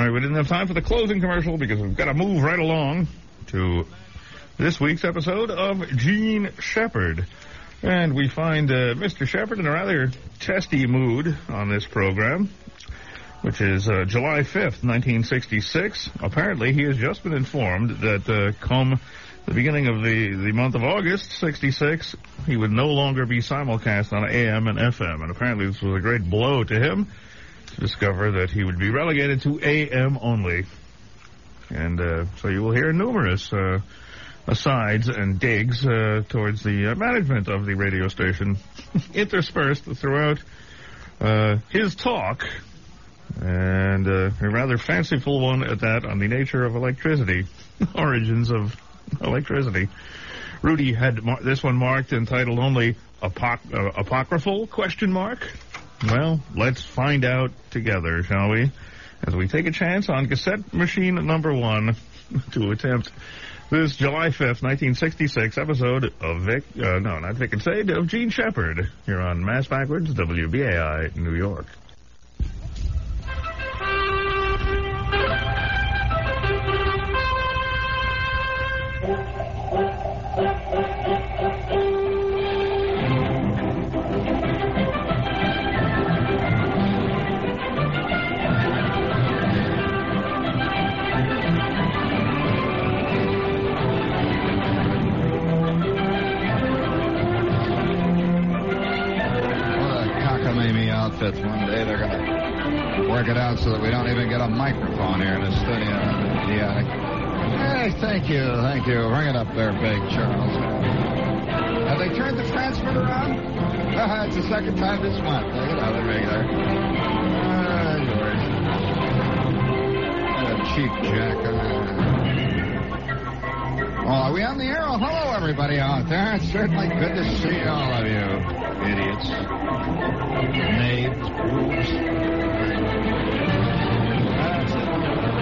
right, we didn't have time for the closing commercial because we've got to move right along to this week's episode of Gene Shepard. And we find Mr. Shepard in a rather testy mood on this program, which is July 5th, 1966. Apparently, he has just been informed that come the beginning of the month of August, 66, he would no longer be simulcast on AM and FM. And apparently this was a great blow to him to discover that he would be relegated to AM only. And so you will hear numerous asides and digs towards the management of the radio station interspersed throughout his talk, and a rather fanciful one at that on the nature of electricity, origins of electricity. Rudy had this one marked entitled only Apocryphal, question mark? Well, let's find out together, shall we? As we take a chance on cassette machine number 1 to attempt this July 5th, 1966 episode of Vic and Sade, of Gene Shepard here on Mass Backwards, WBAI, New York. One day they're going to work it out so that we don't even get a microphone here in the studio. Yeah. Hey, thank you. Bring it up there, big Charles. Have they turned the transmitter on? It's the second time this month. Look at how they're regular. George. What a cheap jack. Are we on the air? Oh, hello, everybody out there. It's certainly good to see all of you. Idiots. Knaves. Boobs. That's it.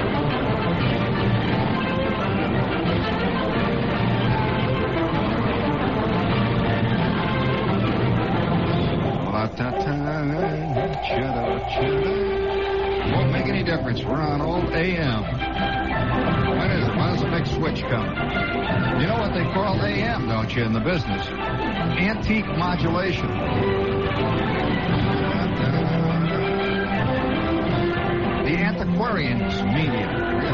Won't make any difference. We're on old AM. When is it? When does the big switch come? You know what they call AM, don't you, in the business? Antique modulation. The antiquarian's medium.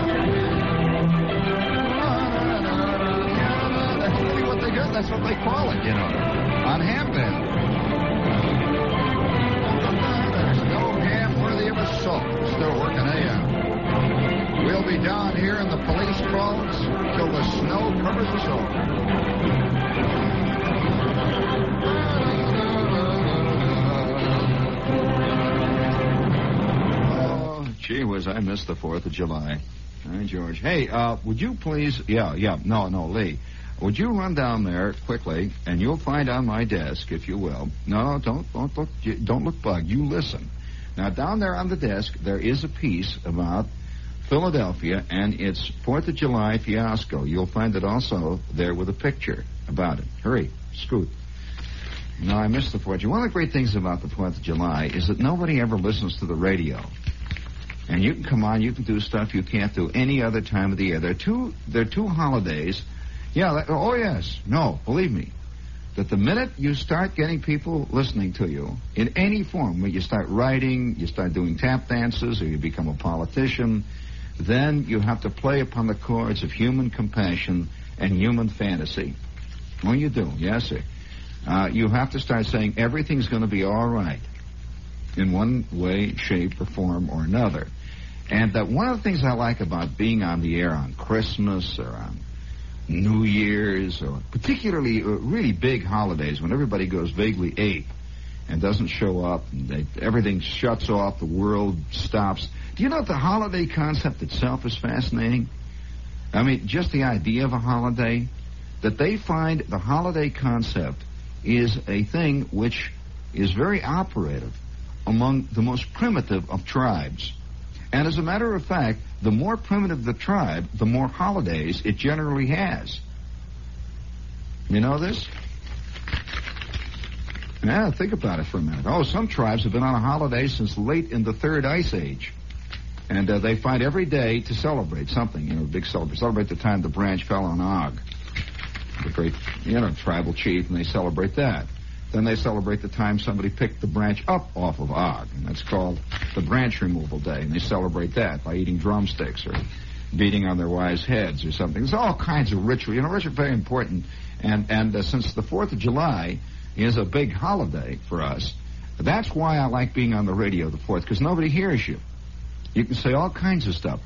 That's really what they do. That's what they call it, you know, on ham band. There's no ham worthy of a soap. Still working AM. We'll be down here in the police boats till the snow covers us all. Gee whiz, I missed the 4th of July. Hi, George. Hey, would you please... No, Lee. Would you run down there quickly, and you'll find on my desk, if you will... No, don't look bugged. You listen. Now, down there on the desk, there is a piece about Philadelphia and its 4th of July fiasco. You'll find it also there with a picture about it. Hurry, scoot. No, I missed the 4th. One of the great things about the 4th of July is that nobody ever listens to the radio. And you can come on, you can do stuff you can't do any other time of the year. There are two holidays. Yeah, yes. No, believe me. That the minute you start getting people listening to you in any form, when you start writing, you start doing tap dances, or you become a politician, then you have to play upon the chords of human compassion and human fantasy. Oh, you do. Yes, sir. You have to start saying everything's going to be all right in one way, shape, or form or another. And that one of the things I like about being on the air on Christmas or on New Year's or particularly really big holidays when everybody goes vaguely ape and doesn't show up and everything shuts off, the world stops. Do you know that the holiday concept itself is fascinating? I mean, just the idea of a holiday, that they find the holiday concept is a thing which is very operative among the most primitive of tribes. And as a matter of fact, the more primitive the tribe, the more holidays it generally has. You know this? Yeah, think about it for a minute. Oh, some tribes have been on a holiday since late in the Third Ice Age. And they fight every day to celebrate something, big celebrate the time the branch fell on Og, the great, tribal chief, and they celebrate that. Then they celebrate the time somebody picked the branch up off of Og, and that's called the branch removal day, and they celebrate that by eating drumsticks or beating on their wives' heads or something. There's all kinds of rituals. Rituals are very important, and since the 4th of July is a big holiday for us, that's why I like being on the radio the 4th, because nobody hears you. You can say all kinds of stuff.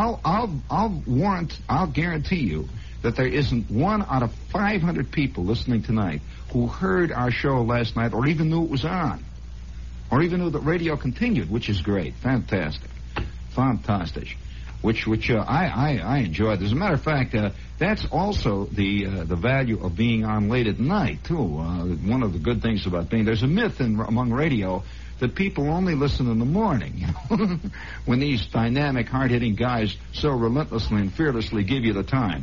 I'll guarantee you that there isn't 1 out of 500 people listening tonight who heard our show last night or even knew it was on, or even knew that radio continued, which is great. Fantastic. Which I enjoyed. As a matter of fact, that's also the value of being on late at night, too. One of the good things about there's a myth among radio that people only listen in the morning, when these dynamic, hard-hitting guys so relentlessly and fearlessly give you the time.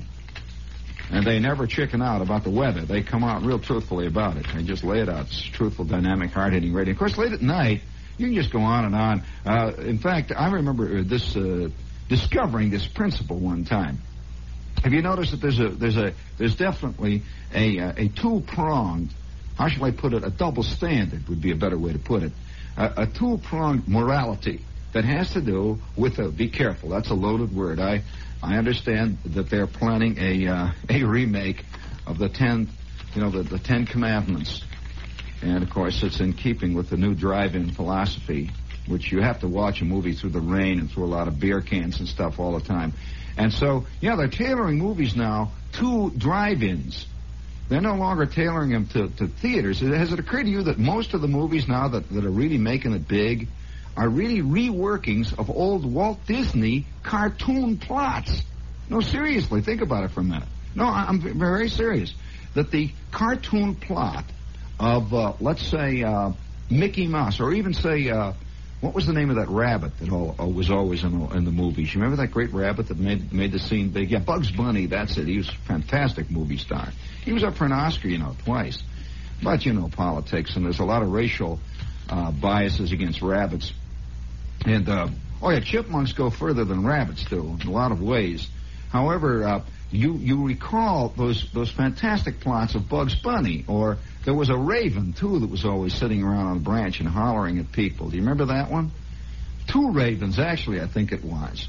And they never chicken out about the weather. They come out real truthfully about it. They just lay it out. It's truthful, dynamic, hard-hitting radio. Of course, late at night, you can just go on and on. In fact, I remember discovering this principle one time. Have you noticed that there's definitely a two-pronged, how shall I put it, a double standard would be a better way to put it, a two-pronged morality that has to do with be careful. That's a loaded word. I understand that they're planning a remake of the 10 Commandments, and of course it's in keeping with the new drive-in philosophy, which you have to watch a movie through the rain and through a lot of beer cans and stuff all the time. And so, they're tailoring movies now to drive-ins. They're no longer tailoring them to theaters. Has it occurred to you that most of the movies now that are really making it big are really reworkings of old Walt Disney cartoon plots? No, seriously, think about it for a minute. No, I'm very serious. That the cartoon plot of, let's say, Mickey Mouse, or even say, what was the name of that rabbit that was always in the movies? You remember that great rabbit that made the scene big? Yeah, Bugs Bunny, that's it. He was a fantastic movie star. He was up for an Oscar, twice. But, politics, and there's a lot of racial biases against rabbits. And, chipmunks go further than rabbits do in a lot of ways. However, you recall those fantastic plots of Bugs Bunny, or there was a raven, too, that was always sitting around on a branch and hollering at people. Do you remember that one? 2 ravens, actually, I think it was.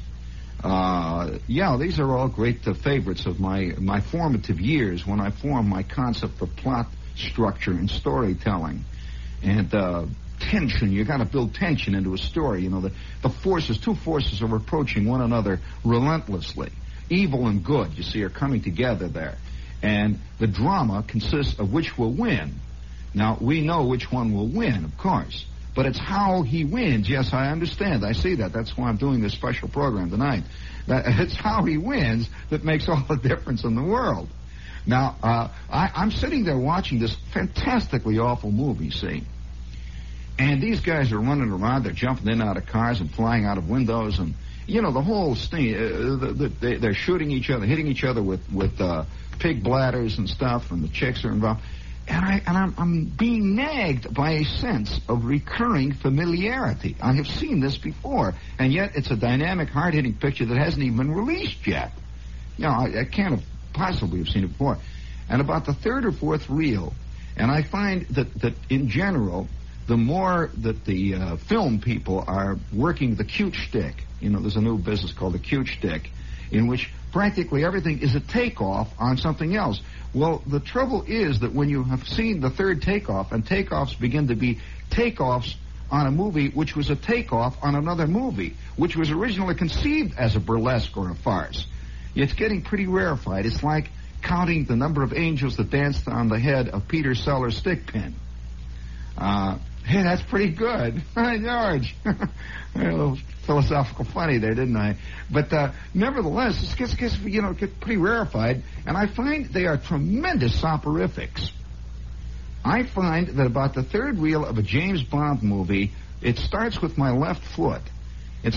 These are all great favorites of my formative years when I formed my concept of plot structure and storytelling. And tension, you got to build tension into a story. The two forces are approaching one another relentlessly. Evil and good, you see, are coming together there. And the drama consists of which will win. Now, we know which one will win, of course. But it's how he wins. Yes, I understand. I see that. That's why I'm doing this special program tonight. It's how he wins that makes all the difference in the world. Now, I'm sitting there watching this fantastically awful movie, see? And these guys are running around. They're jumping in and out of cars and flying out of windows. And, the whole thing, they're shooting each other, hitting each other with pig bladders and stuff, and the chicks are involved. And I'm being nagged by a sense of recurring familiarity. I have seen this before, and yet it's a dynamic, hard-hitting picture that hasn't even been released yet. I can't have possibly have seen it before. And about the 3rd or 4th reel, and I find that in general, the more that the film people are working the cute shtick, there's a new business called the cute shtick, in which practically everything is a takeoff on something else. Well, the trouble is that when you have seen the 3rd takeoff, and takeoffs begin to be takeoffs on a movie which was a takeoff on another movie, which was originally conceived as a burlesque or a farce, it's getting pretty rarefied. It's like counting the number of angels that danced on the head of Peter Sellers' stick pin. Hey, that's pretty good. Hi, George. A little philosophical funny there, didn't I? But nevertheless, it gets pretty rarefied, and I find they are tremendous soporifics. I find that about the 3rd reel of a James Bond movie, it starts with my left foot. I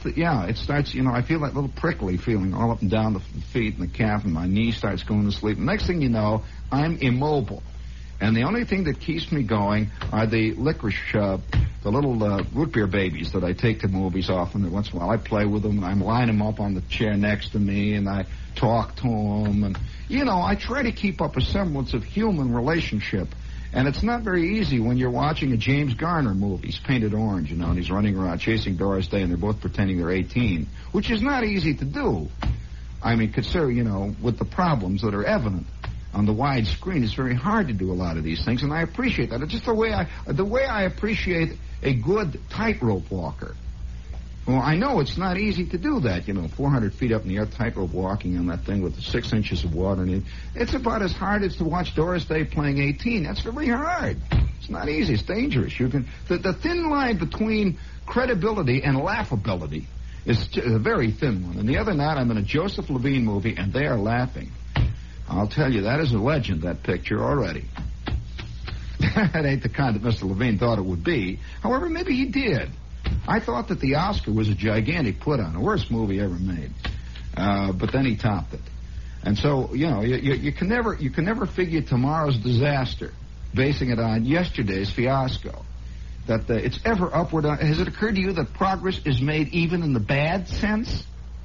feel that little prickly feeling all up and down the feet and the calf, and my knee starts going to sleep. The next thing you know, I'm immobile. And the only thing that keeps me going are the licorice the little root beer babies that I take to movies often. Once in a while, I play with them, and I line them up on the chair next to me, and I talk to them. And, I try to keep up a semblance of human relationship. And it's not very easy when you're watching a James Garner movie. He's painted orange, and he's running around chasing Doris Day, and they're both pretending they're 18, which is not easy to do. I mean, consider, with the problems that are evident on the wide screen, it's very hard to do a lot of these things, and I appreciate that. It's just the way I appreciate a good tightrope walker. Well, I know it's not easy to do that, 400 feet up in the air, tightrope walking on that thing with 6 inches of water in it. It's about as hard as to watch Doris Day playing 18. That's very hard. It's not easy. It's dangerous. The thin line between credibility and laughability is a very thin one. And the other night, I'm in a Joseph Levine movie, and they are laughing. I'll tell you, that is a legend, that picture, already. That ain't the kind that Mr. Levine thought it would be. However, maybe he did. I thought that the Oscar was a gigantic put-on, the worst movie ever made. But then he topped it. And so, you can never figure tomorrow's disaster, basing it on yesterday's fiasco. That it's ever upward. Has it occurred to you that progress is made even in the bad sense?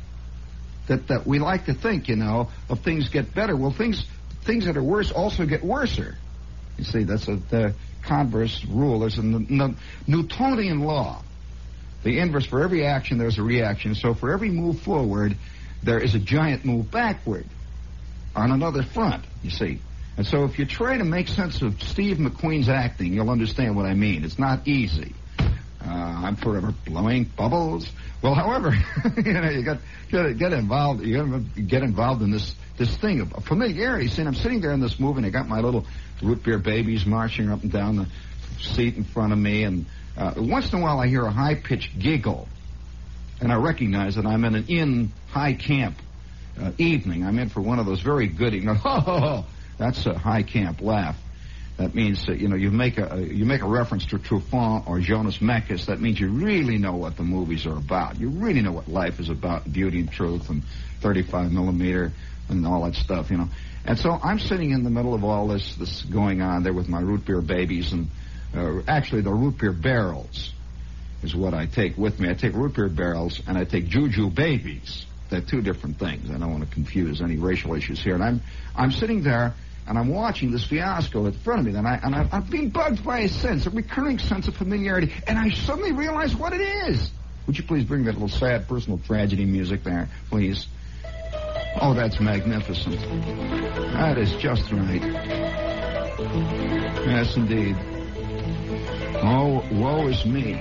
That we like to think, of things get better. Well, things that are worse also get worser. You see, that's the converse rule. There's a Newtonian law. The inverse, for every action, there's a reaction. So for every move forward, there is a giant move backward on another front, you see. And so if you try to make sense of Steve McQueen's acting, you'll understand what I mean. It's not easy. I'm forever blowing bubbles. Well, however, you got to get involved. You got to get involved in this thing of familiarity. See, I'm sitting there in this movie, and I got my little root beer babies marching up and down the seat in front of me, and once in a while I hear a high-pitched giggle, and I recognize that I'm in an high camp evening. I'm in for one of those very good, that's a high camp laugh. That means that, you make a reference to Truffaut or Jonas Mekas. That means you really know what the movies are about. You really know what life is about, Beauty and Truth and 35 millimeter and all that stuff, And so I'm sitting in the middle of all this going on there with my root beer babies, and actually the root beer barrels is what I take with me. I take root beer barrels and I take juju babies. They're two different things. I don't want to confuse any racial issues here. And I'm sitting there, and I'm watching this fiasco in front of me, and I've been bugged by a recurring sense of familiarity, and I suddenly realize what it is. Would you please bring that little sad personal tragedy music there, please? Oh, that's magnificent. That is just right. Yes, indeed. Oh, woe is me.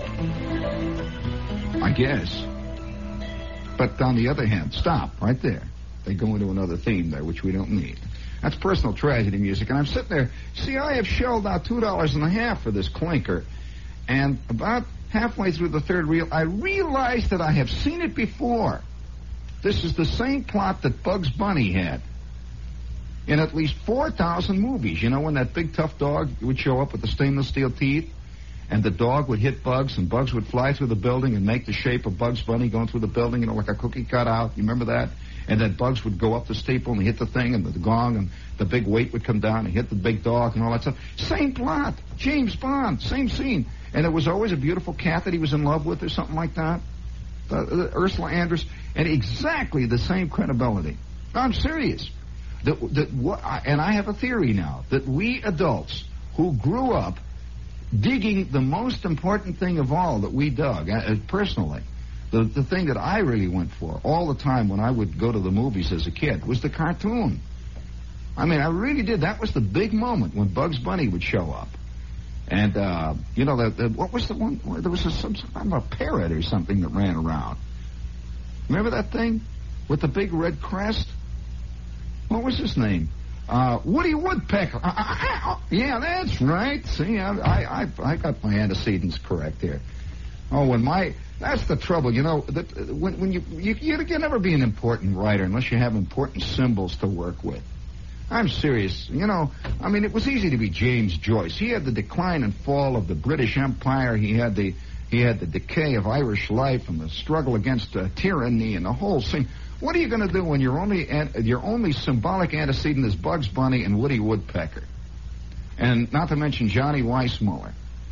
I guess. But on the other hand, stop right there. They go into another theme there, which we don't need. That's personal tragedy music. And I'm sitting there. See, I have shelled out $2.50 for this clinker. And about halfway through the third reel, I realized that I have seen it before. This is the same plot that Bugs Bunny had in at least 4,000 movies. When that big tough dog would show up with the stainless steel teeth, and the dog would hit Bugs, and Bugs would fly through the building and make the shape of Bugs Bunny going through the building, like a cookie cutout. You remember that? And then Bugs would go up the steeple and hit the thing and the gong, and the big weight would come down and hit the big dog and all that stuff. Same plot. James Bond. Same scene. And it was always a beautiful cat that he was in love with or something like that. Ursula Andress. And exactly the same credibility. I'm serious. And I have a theory now that we adults who grew up digging the most important thing of all that we dug, personally, the thing that I really went for all the time when I would go to the movies as a kid was the cartoon. I mean, I really did. That was the big moment when Bugs Bunny would show up. And, what was the one? There was some kind of a parrot or something that ran around. Remember that thing with the big red crest? What was his name? Woody Woodpecker. Yeah, that's right. See, I got my antecedents correct here. Oh, that's the trouble, when you can never be an important writer unless you have important symbols to work with. I'm serious. It was easy to be James Joyce. He had the decline and fall of the British Empire. He had the decay of Irish life and the struggle against tyranny and the whole thing. What are you going to do when your only symbolic antecedent is Bugs Bunny and Woody Woodpecker? And not to mention Johnny Weissmuller.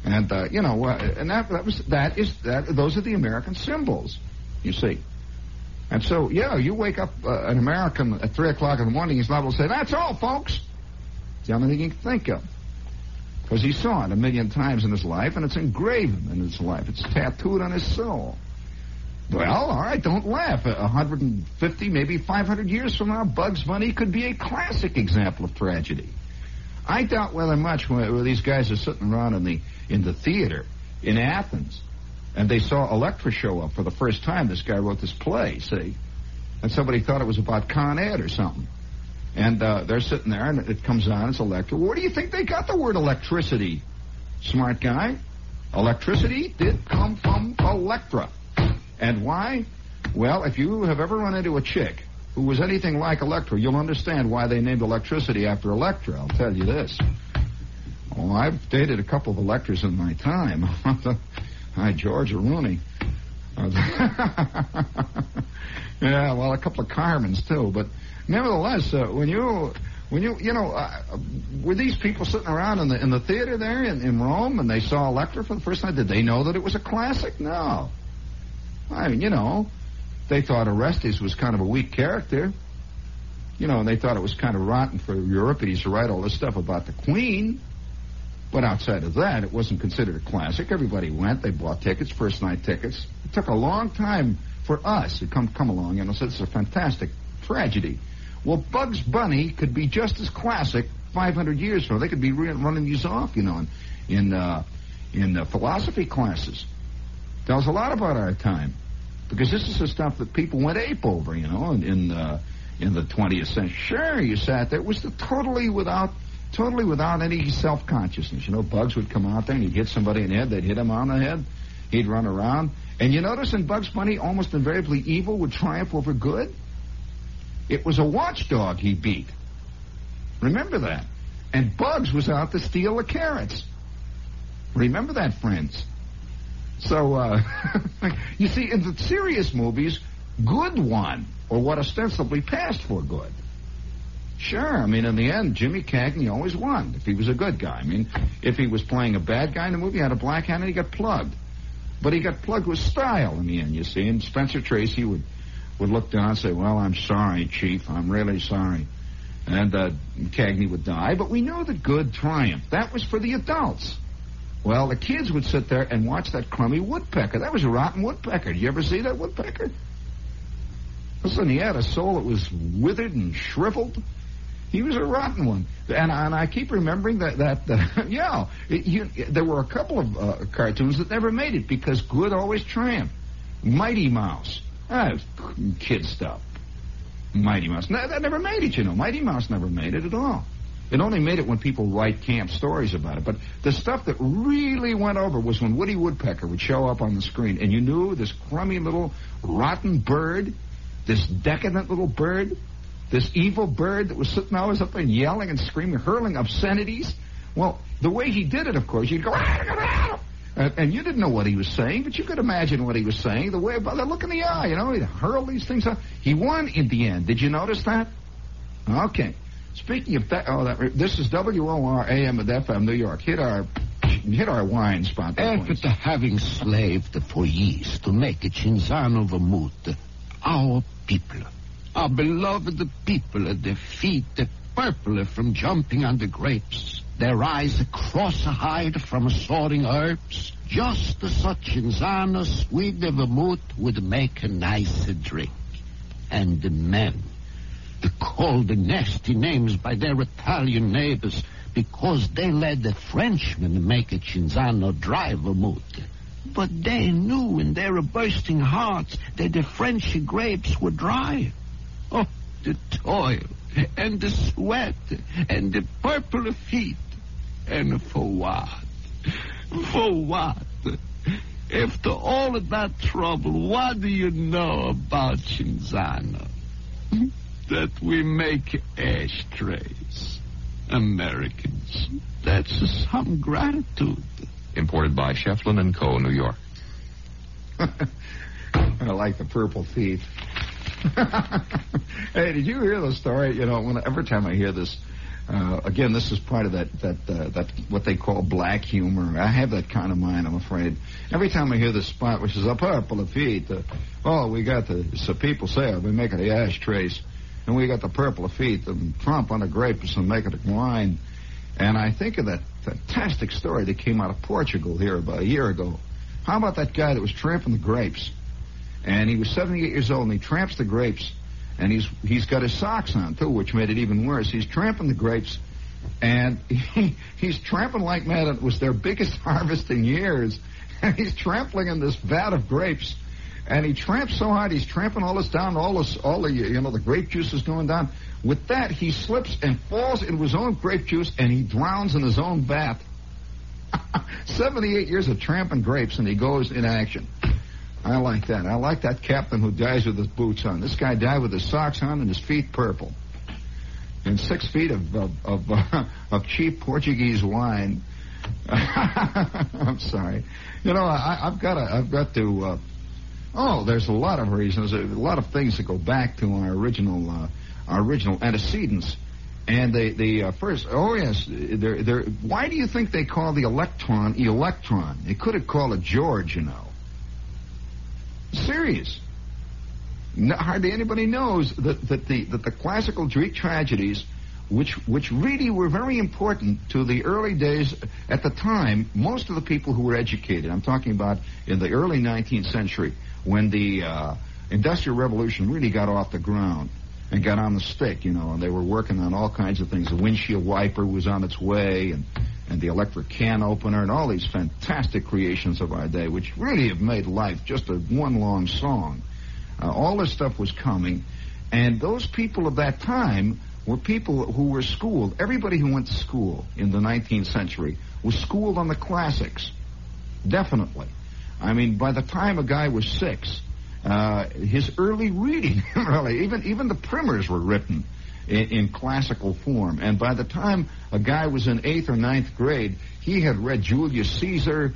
And, and those are the American symbols, you see. And so, you wake up an American at 3 o'clock in the morning, he's liable to say, that's all, folks. It's the only thing he can think of. Because he saw it a million times in his life, and it's engraved in his life. It's tattooed on his soul. Well, all right, don't laugh. 150, maybe 500 years from now, Bugs Bunny could be a classic example of tragedy. I doubt whether much when these guys are sitting around in the theater in Athens, and they saw Electra show up for the first time. This guy wrote this play, see? And somebody thought it was about Con Ed or something. And they're sitting there, and it comes on, it's Electra. Where do you think they got the word electricity, smart guy? Electricity did come from Electra. And why? Well, if you have ever run into a chick who was anything like Electra, you'll understand why they named electricity after Electra. I'll tell you this. Oh, I've dated a couple of Electras in my time. Hi, George or Rooney. Yeah, well, a couple of Carmens, too. But nevertheless, were these people sitting around in the theater there in Rome and they saw Electra for the first time? Did they know that it was a classic? No. I mean, they thought Orestes was kind of a weak character. And they thought it was kind of rotten for Euripides to write all this stuff about the Queen. But outside of that, it wasn't considered a classic. Everybody went. They bought tickets, first night tickets. It took a long time for us to come along and said it's a fantastic tragedy. Well, Bugs Bunny could be just as classic 500 years from now. They could be running these off, in philosophy classes. Tells a lot about our time, because this is the stuff that people went ape over, in the 20th century. Sure, you sat there. It was totally without any self-consciousness. Bugs would come out there and he'd hit somebody in the head. They'd hit him on the head. He'd run around. And you notice in Bugs Bunny, almost invariably evil would triumph over good. It was a watchdog he beat. Remember that. And Bugs was out to steal the carrots. Remember that, friends. So, you see, in the serious movies, good won, or what ostensibly passed for good. Sure, I mean, in the end, Jimmy Cagney always won if he was a good guy. I mean, if he was playing a bad guy in the movie, he had a black hand and he got plugged. But he got plugged with style in the end, you see. And Spencer Tracy would look down and say, well, I'm sorry, Chief, I'm really sorry. And Cagney would die, but we know that good triumphed. That was for the adults. Well, the kids would sit there and watch that crummy woodpecker. That was a rotten woodpecker. Did you ever see that woodpecker? Listen, he had a soul that was withered and shriveled. He was a rotten one. And I keep remembering that there were a couple of cartoons that never made it because good always triumphed. Mighty Mouse. That was kid stuff. Mighty Mouse. That never made it, Mighty Mouse never made it at all. It only made it when people write camp stories about it. But the stuff that really went over was when Woody Woodpecker would show up on the screen, and you knew this crummy little rotten bird, this decadent little bird, this evil bird that was sitting always up there and yelling and screaming, hurling obscenities. Well, the way he did it, of course, you'd go, and you didn't know what he was saying, but you could imagine what he was saying. The way, by the look in the eye, he'd hurl these things out. He won in the end. Did you notice that? Okay. Speaking of that, this is WOR AM and FM New York. Hit our wine spot. After having slaved for years to make a Cinzano vermouth, our people, our beloved people, their feet purple from jumping on the grapes, their eyes cross-eyed from soaring herbs, just such Cinzano sweet vermouth would make a nice drink. And the men, called nasty names by their Italian neighbors because they let the Frenchmen make a Cinzano dry vermouth. But they knew in their bursting hearts that the French grapes were dry. Oh, the toil and the sweat and the purple feet. And for what? For what? After all of that trouble, what do you know about Cinzano? That we make ashtrays. Americans. That's some gratitude. Imported by Shefflin & Co., New York. I like the purple feet. Hey, did you hear the story? Every time I hear this Again, this is part of that what they call black humor. I have that kind of mind, I'm afraid. Every time I hear this spot, which is a purple of feet, we got so people say we make it the ashtrays, and we got the purple of feet, the Trump on the grapes and make it a wine. And I think of that fantastic story that came out of Portugal here about a year ago. How about that guy that was tramping the grapes? And he was 78 years old, and he tramps the grapes. And he's got his socks on, too, which made it even worse. He's tramping the grapes, and he's tramping like mad. It was their biggest harvest in years. And he's trampling in this vat of grapes. And he tramps so hard, he's tramping all this down, all the grape juice is going down. With that, he slips and falls into his own grape juice, and he drowns in his own vat. 78 years of tramping grapes, and he goes in action. I like that. I like that captain who dies with his boots on. This guy died with his socks on and his feet purple. And 6 feet of cheap Portuguese wine. I'm sorry. I've got to. There's a lot of reasons. A lot of things that go back to our original antecedents. And the first. Oh yes. Why do you think they call the electron electron? They could have called it George. Serious. Hardly anybody knows that the classical Greek tragedies, which really were very important to the early days at the time, most of the people who were educated, I'm talking about in the early 19th century, when the Industrial Revolution really got off the ground and got on the stick, and they were working on all kinds of things. The windshield wiper was on its way, and the electric can opener, and all these fantastic creations of our day, which really have made life just one long song. All this stuff was coming, and those people of that time were people who were schooled. Everybody who went to school in the 19th century was schooled on the classics. Definitely. I mean, by the time a guy was 6, his early reading, really, even the primers were written in classical form. And by the time a guy was in 8th or 9th grade, he had read Julius Caesar.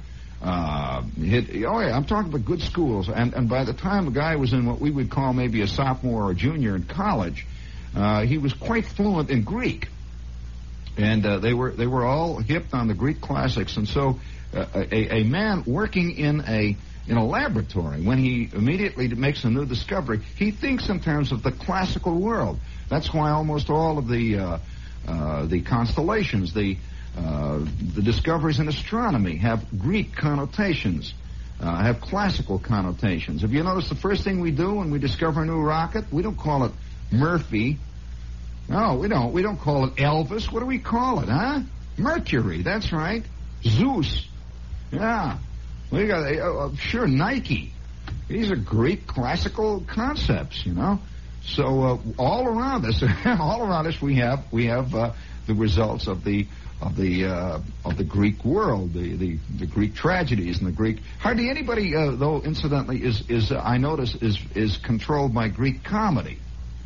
I'm talking about good schools. And by the time a guy was in what we would call maybe a sophomore or junior in college, he was quite fluent in Greek. And they were all hipped on the Greek classics. And so a man working in a laboratory, when he immediately makes a new discovery, he thinks in terms of the classical world. That's why almost all of the constellations, the discoveries in astronomy have Greek connotations, have classical connotations. Have you noticed the first thing we do when we discover a new rocket? We don't call it Murphy. No, we don't. We don't call it Elvis. What do we call it, huh? Mercury. That's right. Zeus. Yeah. We got sure Nike. These are Greek classical concepts, So all around us, we have the results of the Greek world, the Greek tragedies and the Greek. Hardly anybody, though, incidentally, is I notice is controlled by Greek comedy.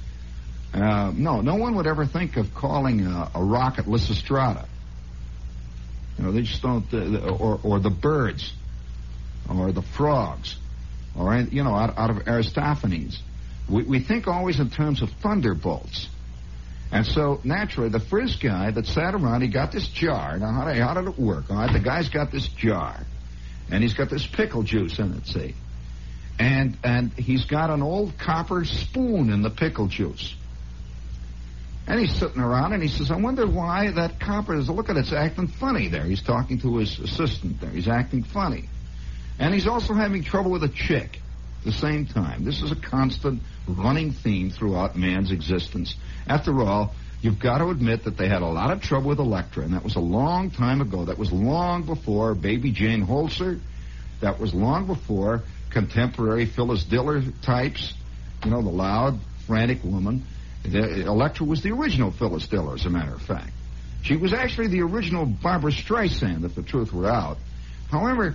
No one would ever think of calling a rocket Lysistrata. They just don't, or the birds, or the frogs, or out of Aristophanes. We think always in terms of thunderbolts. And so, naturally, the first guy that sat around, he got this jar. Now, how did it work? All right, the guy's got this jar, and he's got this pickle juice in it, see? And he's got an old copper spoon in the pickle juice. And he's sitting around, and he says, I wonder why that copper is, look at it, it's acting funny there. He's talking to his assistant there. He's acting funny. And he's also having trouble with a chick at the same time. This is a constant running theme throughout man's existence. After all, you've got to admit that they had a lot of trouble with Electra, and that was a long time ago. That was long before Baby Jane Holzer. That was long before contemporary Phyllis Diller types, the loud, frantic woman. Electra was the original Phyllis Diller, as a matter of fact. She was actually the original Barbara Streisand, if the truth were out. However,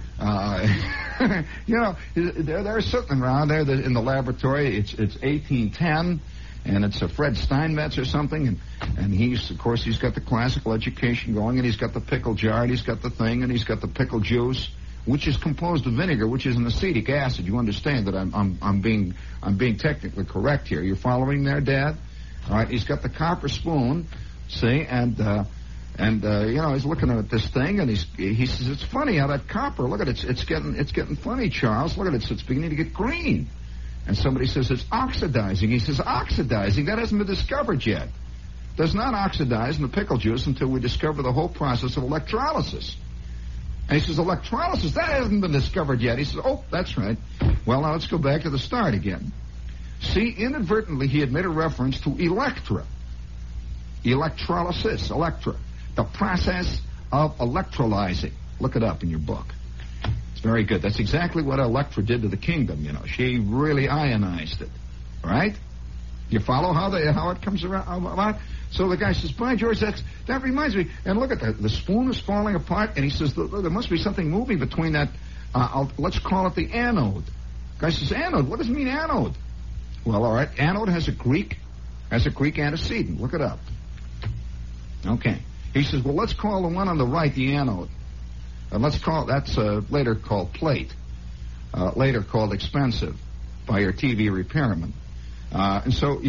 they're sitting around there in the laboratory. It's 1810, and it's a Fred Steinmetz or something, and he's got the classical education going, and he's got the pickle jar, and he's got the thing, and he's got the pickle juice, which is composed of vinegar, which is an acetic acid. You understand that I'm being technically correct here. You're following there, Dad? All right, he's got the copper spoon See, and he's looking at this thing, and he says, it's funny how that copper, look at it, it's getting funny, Charles. Look at it, it's beginning to get green. And somebody says, it's oxidizing. He says, oxidizing? That hasn't been discovered yet. Does not oxidize in the pickle juice until we discover the whole process of electrolysis. And he says, electrolysis, that hasn't been discovered yet. He says, oh, that's right. Well, now let's go back to the start again. See, inadvertently, he had made a reference to Electra. Electrolysis, Electra. The process of electrolyzing. Look it up in your book. It's very good. That's exactly what Electra did to the kingdom, you know. She really ionized it. Right? You follow how it comes around? So the guy says, by George, that reminds me. And look at that. The spoon is falling apart, and he says, there must be something moving between that. Let's call it the anode. The guy says, anode? What does it mean, anode? Well, all right. Anode has a Greek antecedent. Look it up. Okay. He says, well, let's call the one on the right the anode. Let's call that's later called plate, later called expensive by your TV repairman. And so,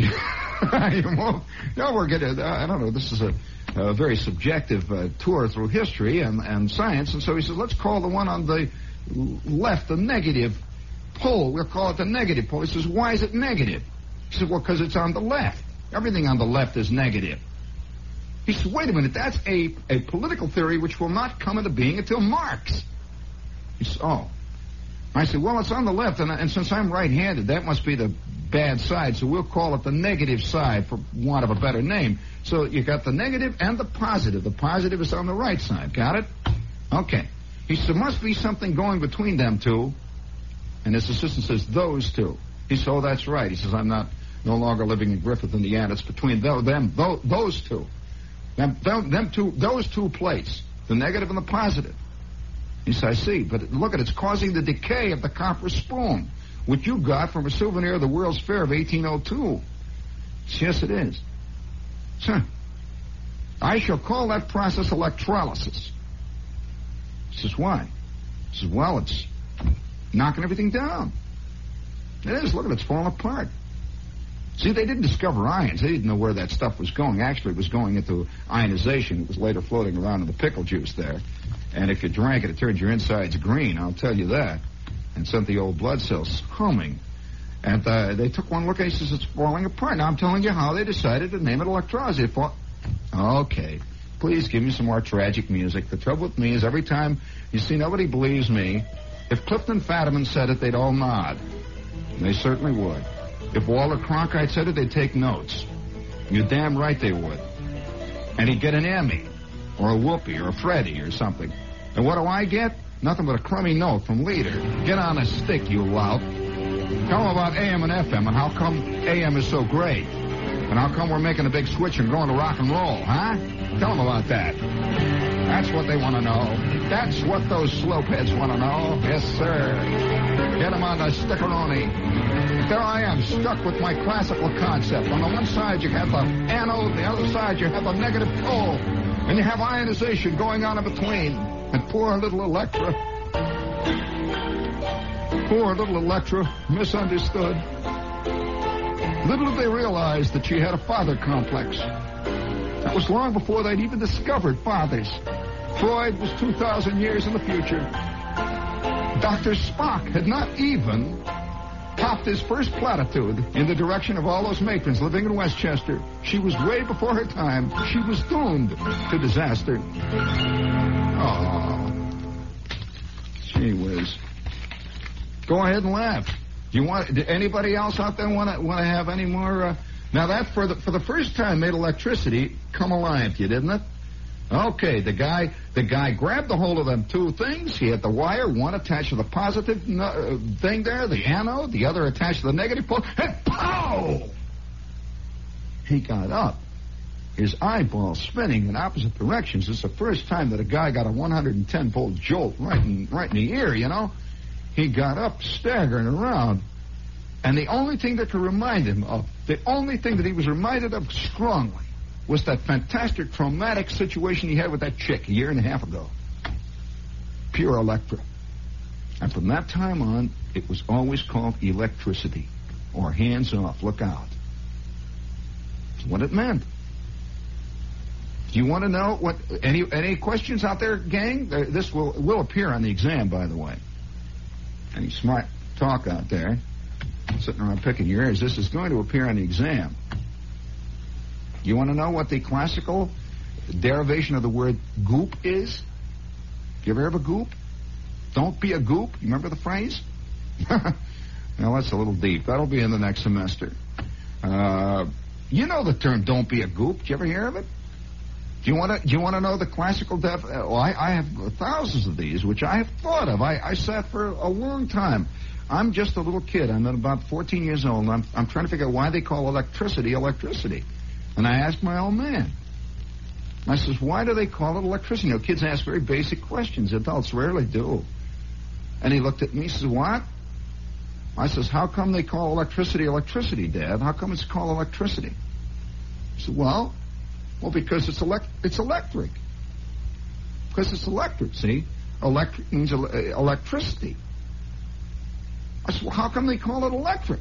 we're getting, I don't know, this is a very subjective tour through history and science. And so he says, let's call the one on the left the negative pole. We'll call it the negative pole. He says, why is it negative? He says, well, because it's on the left. Everything on the left is negative. He said, wait a minute, that's a political theory which will not come into being until Marx. He said, oh. I said, well, it's on the left, and since I'm right-handed, that must be the bad side, so we'll call it the negative side, for want of a better name. So you got the negative and the positive. The positive is on the right side. Got it? Okay. He said, there must be something going between them two. And his assistant says, those two. He said, oh, that's right. He says, I'm no longer living in Griffith, Indiana. It's between those two. Those two plates, the negative and the positive. He said, I see, but look at it, it's causing the decay of the copper spoon, which you got from a souvenir of the World's Fair of 1802. Yes, it is. Sir, I shall call that process electrolysis. He says, why? He says, well, it's knocking everything down. It is, look at it, it's falling apart. See, they didn't discover ions. They didn't know where that stuff was going. Actually, it was going into ionization. It was later floating around in the pickle juice there. And if you drank it, it turned your insides green, I'll tell you that. And sent the old blood cells humming. And they took one look and he says, it's falling apart. Now, I'm telling you how they decided to name it electrolysis. Okay. Please give me some more tragic music. The trouble with me is every time, you see, nobody believes me. If Clifton Fadiman said it, they'd all nod. And they certainly would. If Walter Cronkite said it, they'd take notes. You're damn right they would. And he'd get an Emmy, or a Whoopi, or a Freddie, or something. And what do I get? Nothing but a crummy note from Leader. Get on a stick, you lout. Tell them about AM and FM, and how come AM is so great. And how come we're making a big switch and going to rock and roll, huh? Tell them about that. That's what they want to know. That's what those slopeheads want to know. Yes, sir. Get them on the stickeroni. There I am, stuck with my classical concept. On the one side, you have the anode. The other side, you have the negative pole. And you have ionization going on in between. And poor little Electra. Poor little Electra, misunderstood. Little did they realize that she had a father complex. That was long before they'd even discovered fathers. Freud was 2,000 years in the future. Dr. Spock had not even topped his first platitude in the direction of all those matrons living in Westchester. She was way before her time. She was doomed to disaster. Oh, gee whiz. Go ahead and laugh. Did anybody else out there want to have any more? Now that for the first time made electricity come alive to you, didn't it? Okay, the guy grabbed the hold of them two things. He had the wire, one attached to the positive thing there, the anode, the other attached to the negative pole, and pow! He got up, his eyeballs spinning in opposite directions. This is the first time that a guy got a 110-volt jolt right in the ear, you know. He got up, staggering around, and the only thing that could remind him of, the only thing that he was reminded of strongly, was that fantastic traumatic situation he had with that chick a year and a half ago. Pure Electra. And from that time on, it was always called electricity, or hands off, look out. That's what it meant. Do you want to know what any questions out there, gang? This will appear on the exam, by the way. Any smart talk out there, sitting around picking your ears, this is going to appear on the exam. You want to know what the classical derivation of the word goop is? You ever have a goop? Don't be a goop. You remember the phrase? Now, that's a little deep. That'll be in the next semester. You know the term "don't be a goop." Did you ever hear of it? Do you want to know the classical def? Well, I have thousands of these, which I have thought of. I sat for a long time. I'm just a little kid. I'm about 14 years old, and I'm trying to figure out why they call electricity electricity. And I asked my old man. I says, why do they call it electricity? You know, kids ask very basic questions. Adults rarely do. And he looked at me and says, what? I says, how come they call electricity electricity, Dad? How come it's called electricity? He said, well, because it's electric. Because it's electric, see? Electric means electricity. I said, well, how come they call it electric?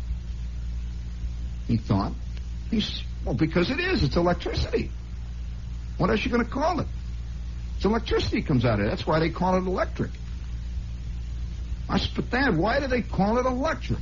He thought. He said, well, because it is. It's electricity. What else are you going to call it? It's electricity comes out of it. That's why they call it electric. I said, but Dad, why do they call it electric?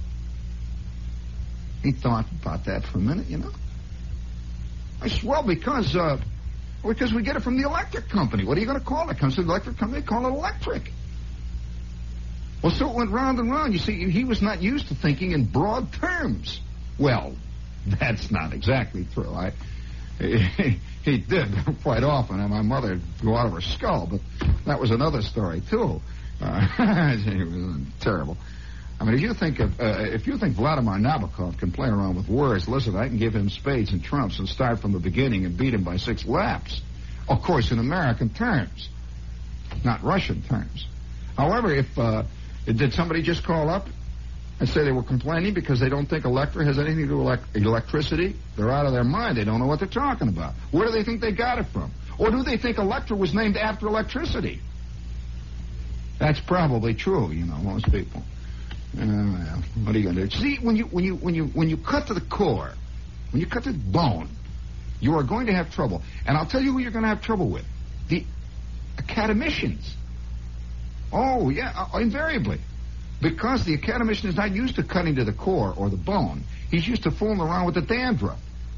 He thought about that for a minute, you know. I said, well, because we get it from the electric company. What are you going to call it? Comes to the electric company, they call it electric. Well, so it went round and round. You see, he was not used to thinking in broad terms. Well, that's not exactly true. He did quite often, and my mother would go out of her skull, but that was another story, too. It was terrible. I mean, if you think Vladimir Nabokov can play around with words, listen, I can give him spades and trumps and start from the beginning and beat him by 6 laps. Of course, in American terms, not Russian terms. However, did somebody just call up and say they were complaining because they don't think electric has anything to do with electricity? They're out of their mind. They don't know what they're talking about. Where do they think they got it from? Or do they think Electra was named after electricity? That's probably true, you know, most people. Well, what are you going to do? See, when you cut to the core, when you cut to the bone, you are going to have trouble. And I'll tell you who you're going to have trouble with. The academicians. Oh, yeah, invariably. Because the academician is not used to cutting to the core or the bone. He's used to fooling around with the dandruff.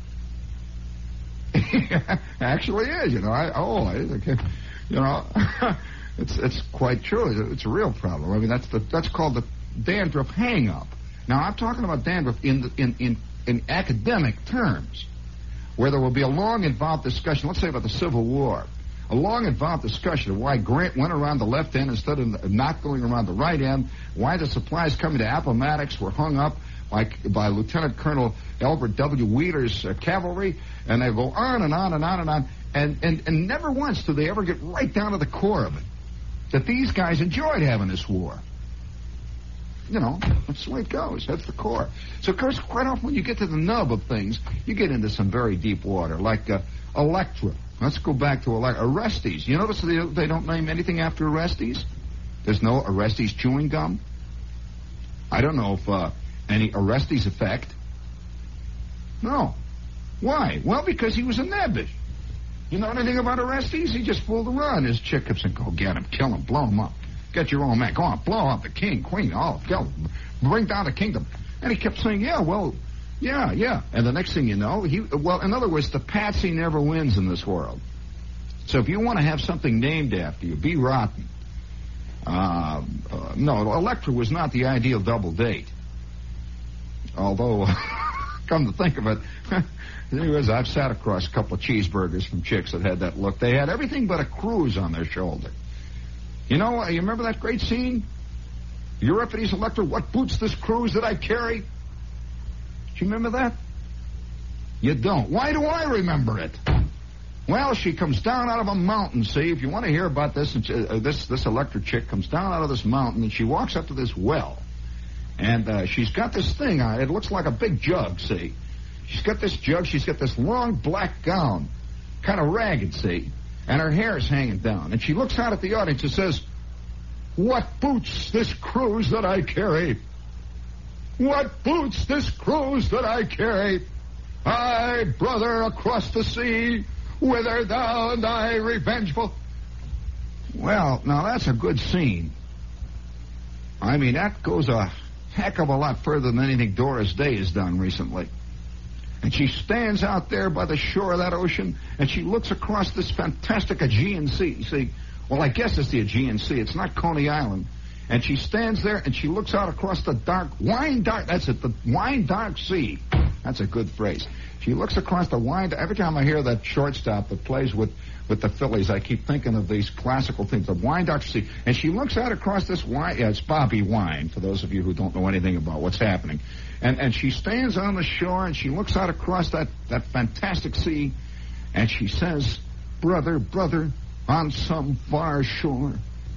Actually is, you know. It's quite true. It's a real problem. I mean, that's called the dandruff hang-up. Now, I'm talking about dandruff in academic terms, where there will be a long, involved discussion, let's say about the Civil War, a long, involved discussion of why Grant went around the left end instead of not going around the right end, why the supplies coming to Appomattox were hung up by Lieutenant Colonel Albert W. Wheeler's cavalry, and they go on and on and on and on, and never once do they ever get right down to the core of it, that these guys enjoyed having this war. You know, that's the way it goes. That's the core. So, of course, quite often when you get to the nub of things, you get into some very deep water, like Electra. Let's go back to Orestes. You notice they don't name anything after Orestes? There's no Orestes chewing gum? I don't know if any Orestes effect. No. Why? Well, because he was a nebbish. You know anything about Orestes? He just fooled around. His chick kept saying, go get him, kill him, blow him up. Get your own man. Go on, blow up the king, queen, all, kill him, bring down the kingdom. And he kept saying, yeah. And the next thing you know, in other words, the patsy never wins in this world. So if you want to have something named after you, be rotten. No, Electra was not the ideal double date. Although, come to think of it, anyways, I've sat across a couple of cheeseburgers from chicks that had that look. They had everything but a cruise on their shoulder. You know, you remember that great scene? Euripides Electra, what boots this cruise that I carry? Do you remember that? You don't. Why do I remember it? Well, she comes down out of a mountain, see? If you want to hear about this, this Electra chick comes down out of this mountain, and she walks up to this well. And she's got this thing on it. It looks like a big jug, see? She's got this jug. She's got this long black gown, kind of ragged, see? And her hair's hanging down. And she looks out at the audience and says, what boots this cruise that I carry? What boots this cruise that I carry? I, brother, across the sea, whither thou thy revengeful... Well, now that's a good scene. I mean, that goes a heck of a lot further than anything Doris Day has done recently. And she stands out there by the shore of that ocean, and she looks across this fantastic Aegean Sea. See, well, I guess it's the Aegean Sea. It's not Coney Island. And she stands there, and she looks out across the the wine-dark sea. That's a good phrase. She looks across the every time I hear that shortstop that plays with the Phillies, I keep thinking of these classical things, the wine-dark sea. And she looks out across this it's Bobby Wine, for those of you who don't know anything about what's happening. And she stands on the shore, and she looks out across that fantastic sea, and she says, brother, brother, on some far shore.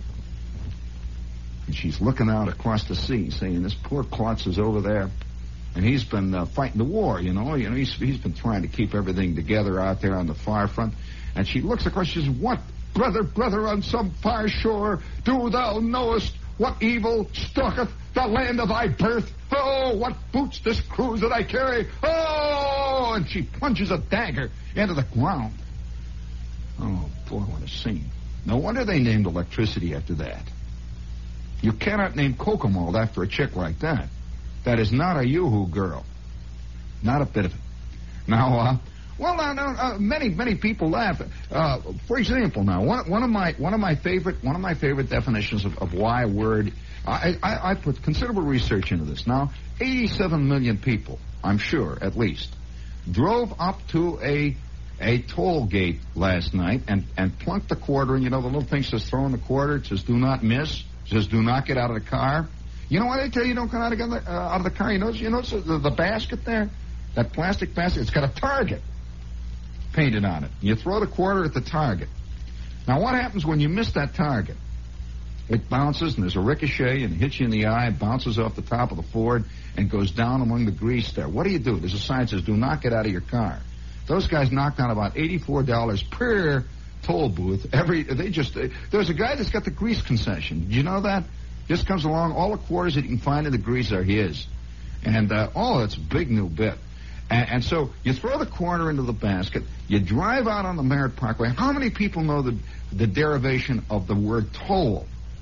And she's looking out across the sea, saying, this poor Klotz is over there. And he's been fighting the war, you know. He's been trying to keep everything together out there on the far front. And she looks across, she says, what, brother, brother, on some far shore, do thou knowest what evil stalketh the land of thy birth? Oh, what boots this cruise that I carry? Oh! And she plunges a dagger into the ground. Oh, boy, what a scene. No wonder they named electricity after that. You cannot name Kokomo after a chick like that. That is not a Yoo-hoo girl. Not a bit of it. Now, many people laugh. For example, now one of my favorite definitions of why a word. I put considerable research into this. Now, 87 million people, I'm sure, at least, drove up to a toll gate last night and plunked the quarter in. You know, the little thing says throw in the quarter. It says do not miss. It says do not get out of the car. You know why they tell you don't get out of the car? You notice the basket there? That plastic basket, it's got a target painted on it. You throw the quarter at the target. Now, what happens when you miss that target? It bounces, and there's a ricochet, and it hits you in the eye, bounces off the top of the Ford, and goes down among the grease there. What do? There's a sign that says, do not get out of your car. Those guys knocked out about $84 per toll booth. There's a guy that's got the grease concession. Did you know that? Just comes along, all the quarters that you can find in the grease are his. And, it's a big new bit. And so you throw the quarter into the basket, you drive out on the Merritt Parkway. How many people know the derivation of the word toll?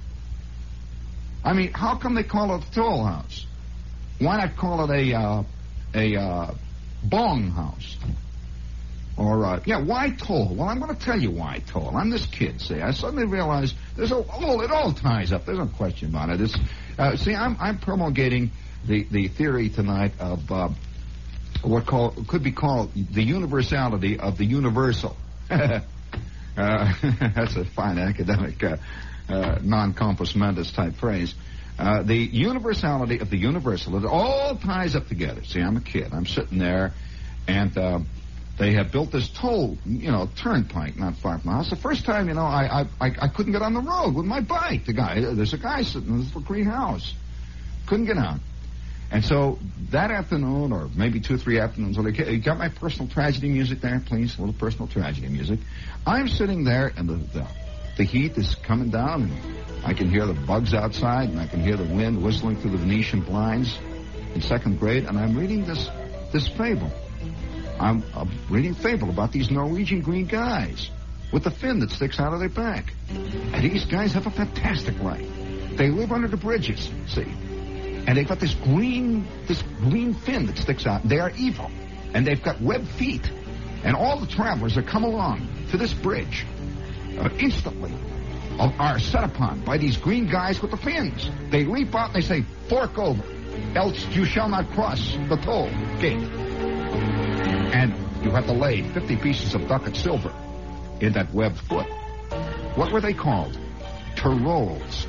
I mean, how come they call it a toll house? Why not call it a bong house? Or, why toll? Well, I'm going to tell you why toll. I'm this kid, see. I suddenly realized it all ties up. There's no question about it. I'm promulgating the theory tonight of could be called the universality of the universal. That's a fine academic non-compos mentis type phrase. The universality of the universal. It all ties up together. See, I'm a kid. I'm sitting there, and they have built this toll, turnpike not far from my house. The first time, I couldn't get on the road with my bike. There's a guy sitting in this little green house. Couldn't get on. And so that afternoon, or maybe 2 or 3 afternoons, you got my personal tragedy music there, please? A little personal tragedy music. I'm sitting there, and the heat is coming down, and I can hear the bugs outside, and I can hear the wind whistling through the Venetian blinds in 2nd grade, and I'm reading this fable. I'm reading a fable about these Norwegian green guys with the fin that sticks out of their back. And these guys have a fantastic life. They live under the bridges, see. And they've got this green fin that sticks out. They are evil. And they've got webbed feet. And all the travelers that come along to this bridge instantly are set upon by these green guys with the fins. They leap out and they say, fork over, else you shall not cross the toll gate. And you have to lay 50 pieces of ducat silver in that webbed foot. What were they called? Trolls.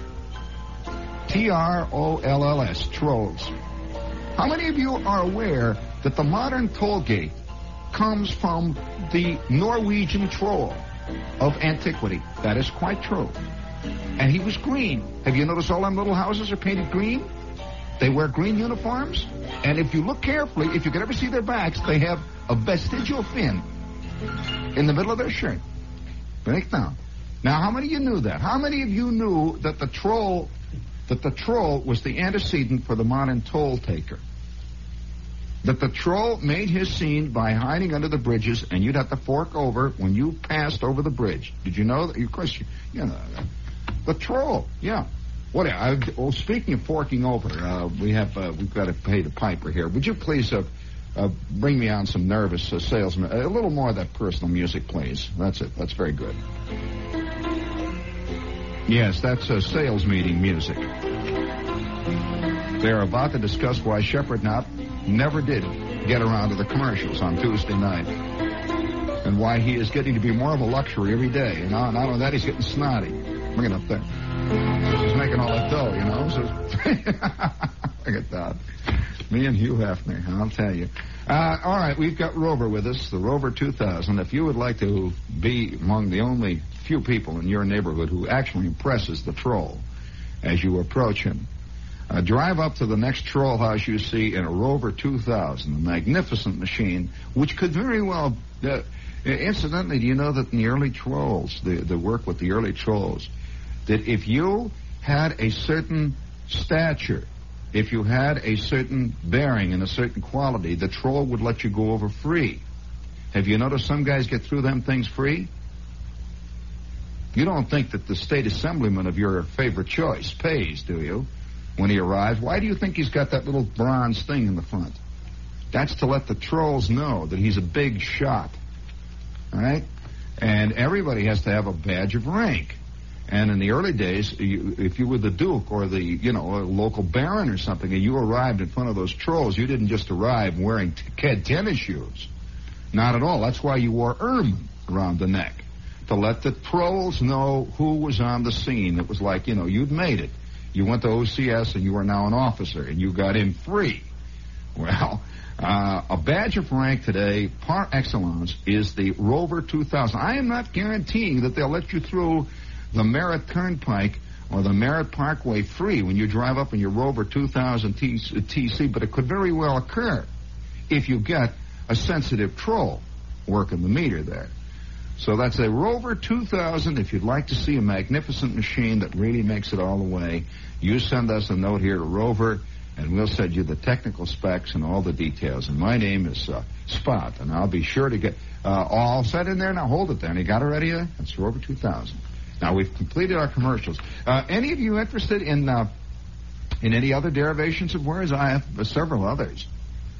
Trolls. Trolls. How many of you are aware that the modern toll gate comes from the Norwegian troll of antiquity? That is quite true. And he was green. Have you noticed all them little houses are painted green? They wear green uniforms. And if you look carefully, if you could ever see their backs, they have a vestigial fin in the middle of their shirt. Break down. Now, how many of you knew that? How many of you knew that the troll was the antecedent for the modern toll taker? that the troll made his scene by hiding under the bridges, and you'd have to fork over when you passed over the bridge. Did you know that? Of course, you know the troll. Yeah. Speaking of forking over, we've got to pay the piper here. Would you please bring me on some nervous salesman? A little more of that personal music, please. That's it. That's very good. Yes, that's sales meeting music. They're about to discuss why Shepherd never did get around to the commercials on Tuesday night, and why he is getting to be more of a luxury every day. And not only that, he's getting snotty. Bring it up there. He's making all that dough, you know. So look at that. Me and Hugh Hefner, I'll tell you. All right, we've got Rover with us, the Rover 2000. If you would like to be among the only few people in your neighborhood who actually impresses the troll as you approach him, drive up to the next troll house you see in a Rover 2000, a magnificent machine, which could very well... incidentally, do you know that in the early trolls, the work with the early trolls, that if you had a certain stature, if you had a certain bearing and a certain quality, the troll would let you go over free. Have you noticed some guys get through them things free? You don't think that the state assemblyman of your favorite choice pays, do you, when he arrives? Why do you think he's got that little bronze thing in the front? That's to let the trolls know that he's a big shot. All right? And everybody has to have a badge of rank. And in the early days, if you were the Duke or the, a local baron or something, and you arrived in front of those trolls, you didn't just arrive wearing kid tennis shoes. Not at all. That's why you wore ermine around the neck, to let the trolls know who was on the scene. It was like, you'd made it. You went to OCS and you are now an officer, and you got in free. Well, a badge of rank today, par excellence, is the Rover 2000. I am not guaranteeing that they'll let you through the Merritt Turnpike or the Merritt Parkway free when you drive up in your Rover 2000 TC, but it could very well occur if you get a sensitive troll working the meter there. So that's a Rover 2000. If you'd like to see a magnificent machine that really makes it all the way, you send us a note here to Rover, and we'll send you the technical specs and all the details. And my name is Spot, and I'll be sure to get all set in there. Now, hold it there. And you got it ready there? That's Rover 2000. Now, we've completed our commercials. Any of you interested in any other derivations of words? I have several others.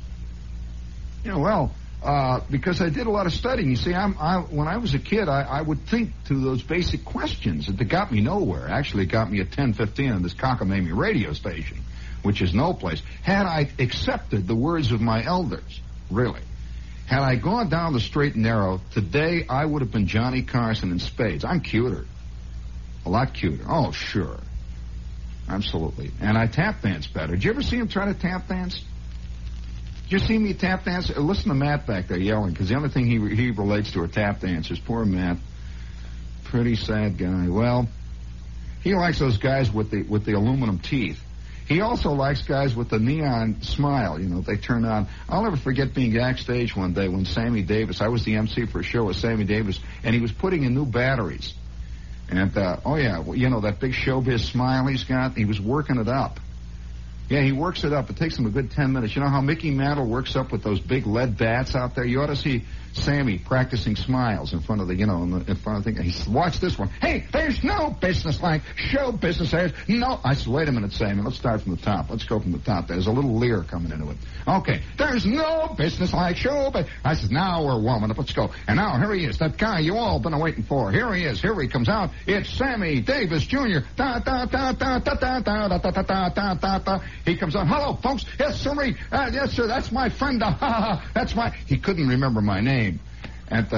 Because I did a lot of studying. You see, when I was a kid, I would think to those basic questions that got me nowhere. Actually, it got me at 10:15 on this cockamamie radio station, which is no place. Had I accepted the words of my elders, really, had I gone down the straight and narrow, today I would have been Johnny Carson in spades. I'm cuter. A lot cuter. Oh, sure. Absolutely. And I tap dance better. Did you ever see him try to tap dance? Did you see me tap dance? Listen to Matt back there yelling, because the only thing he relates to are tap dancers. Poor Matt. Pretty sad guy. Well, he likes those guys with the aluminum teeth. He also likes guys with the neon smile, they turn on. I'll never forget being backstage one day when Sammy Davis, I was the MC for a show with Sammy Davis, and he was putting in new batteries. And, that big showbiz smile he's got, he was working it up. Yeah, he works it up. It takes him a good 10 minutes. You know how Mickey Mantle works up with those big lead bats out there? You ought to see Sammy practicing smiles in front of in front of the thing. Watch this one. Hey, there's no business like show business. There's no. I said, wait a minute, Sammy. Let's start from the top. Let's go from the top. There's a little leer coming into it. Okay. There's no business like show business. I said, now we're warming up. Let's go. And now here he is, that guy you all been waiting for. Here he is. Here he comes out. It's Sammy Davis Jr. Da da da da da da da da da da da da da. He comes on. Hello, folks. Yes, sir. Yes, sir. That's my friend. That's my. He couldn't remember my name. And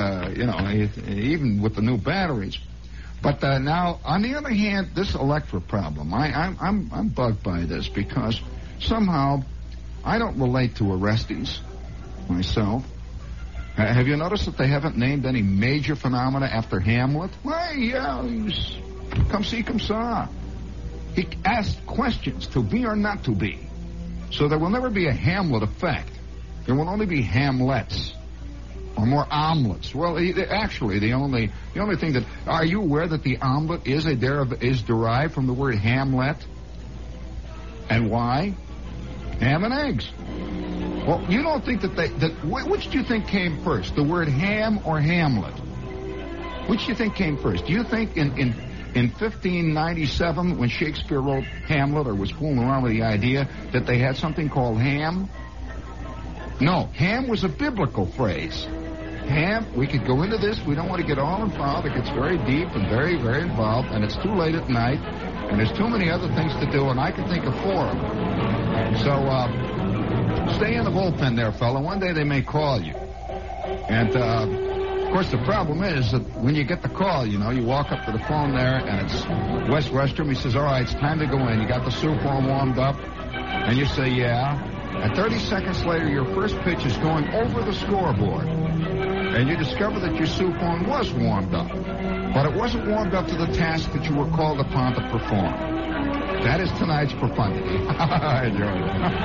even with the new batteries. But now, on the other hand, this Electra problem, I'm bugged by this because somehow I don't relate to Orestes myself. Have you noticed that they haven't named any major phenomena after Hamlet? Why, he's come see, come saw. He asked questions, to be or not to be. So there will never be a Hamlet effect. There will only be Hamlets. Or more omelets. Well, actually, the only thing that... Are you aware that the omelet is derived from the word Hamlet? And why? Ham and eggs. Well, you don't think which do you think came first, the word ham or Hamlet? Which do you think came first? Do you think in 1597, when Shakespeare wrote Hamlet or was fooling around with the idea, that they had something called ham? No, ham was a biblical phrase. Ham, we could go into this. We don't want to get all involved. It gets very deep and very, very involved, and it's too late at night, and there's too many other things to do, and I can think of 4 of them. So, stay in the bullpen there, fella. One day they may call you. And, of course, the problem is that when you get the call, you walk up to the phone there, and it's Wes Westrom. He says, all right, it's time to go in. You got the soup all warmed up? And you say, yeah. And 30 seconds later, your first pitch is going over the scoreboard. And you discover that your soup horn was warmed up. But it wasn't warmed up to the task that you were called upon to perform. That is tonight's profundity. George.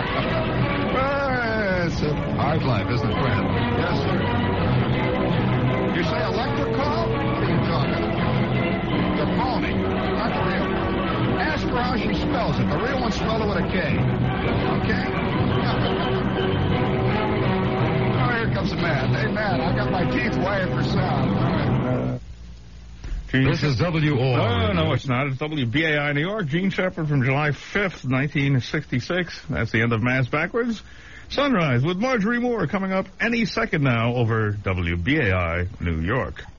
It's a hard life, isn't it, friend? Yes, sir. You say electric call? What are you talking about? The phony, not the real. Ask her how she spells it. The real one spelled it with a K. Okay? Oh, here comes a man. Hey, man, I got my teeth wired for sound. This is WOR. No, it's not. It's WBAI New York. Gene Shepard from July 5th, 1966. That's the end of Mass Backwards. Sunrise with Marjorie Moore coming up any second now over WBAI New York.